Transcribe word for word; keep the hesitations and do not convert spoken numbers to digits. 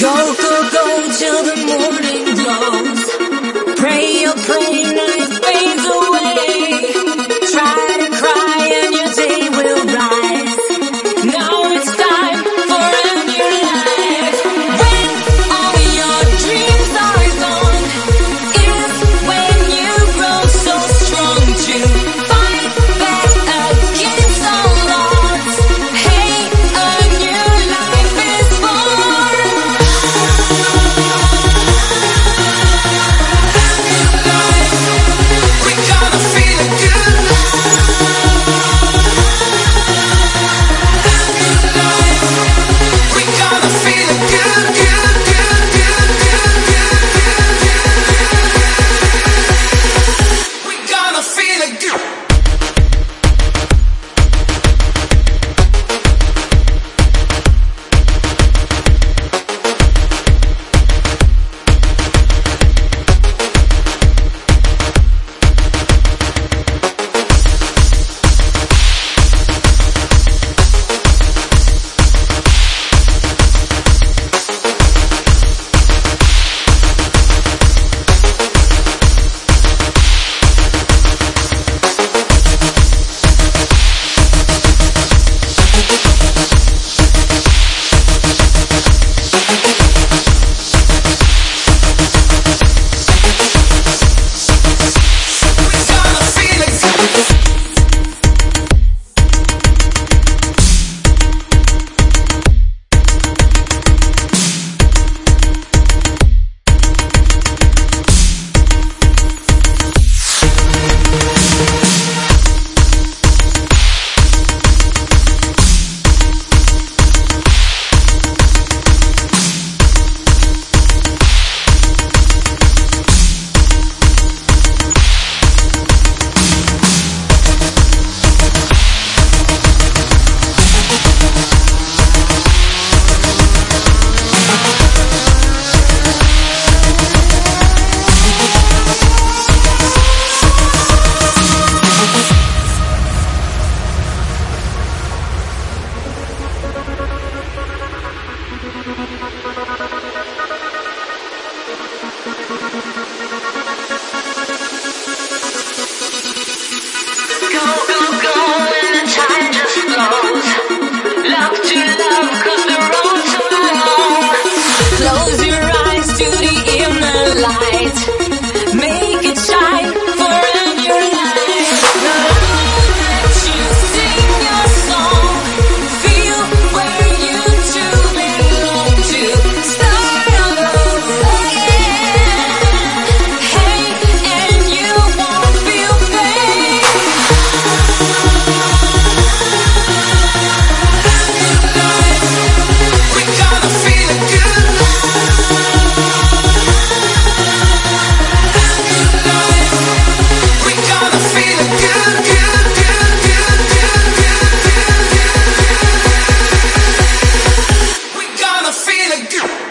Go, go, go till the morning glows. Pray your prayer, night fades away. Try to cry and your day will rise. Now it's time for a new life. When all your dreams are gone, is when you grow so strong to fight back against all odds. Hey, a new life is born. We gotta feel it good. We gotta feel it good, good, good, good, good, good, good. We gotta feel it good. Feel it good.